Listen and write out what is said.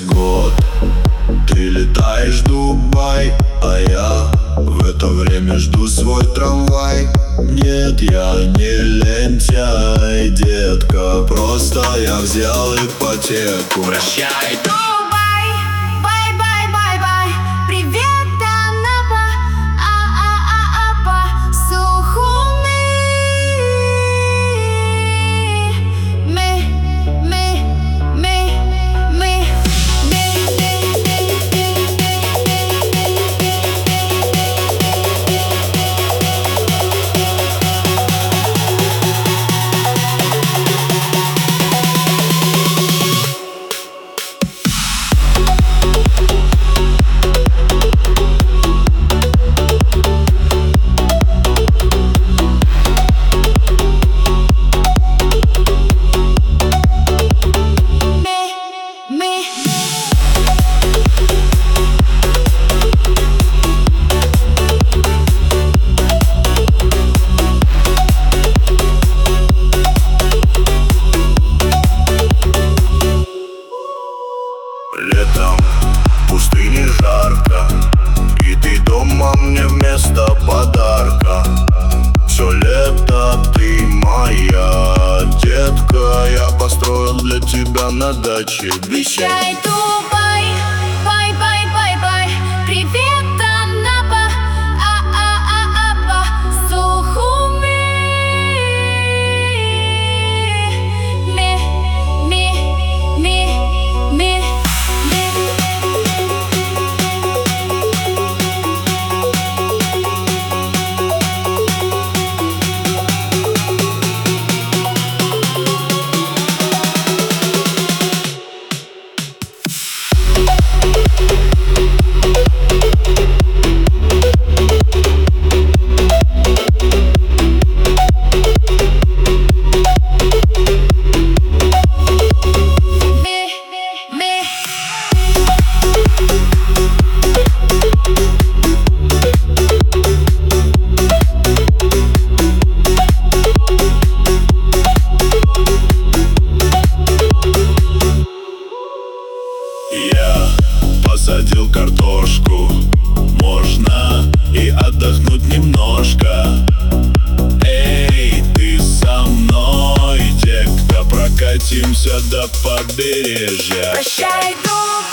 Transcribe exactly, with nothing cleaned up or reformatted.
год. Ты летаешь в Дубай, а я в это время жду свой трамвай. Нет, я не лентяй, детка, просто я взял ипотеку. Прощай, Дубай, бай-бай-бай-бай. Привет, Анапа, а-а-а-апа, Сухуми. Мы, мы, мы, мы, мы. Летом в пустыне жарко, и ты дома мне вместо подарка. Все лето ты моя, детка, я построил для тебя на даче. Прощай, Дубай, бай-бай-бай-бай. Привет, Анапа, а-а-а-апа, Сухуми. Ми, ми, ми, ми, ми. Я посадил картошку, можно и отдохнуть немножко. Эй, ты со мной, детка, прокатимся до побережья. Прощай, Дубай.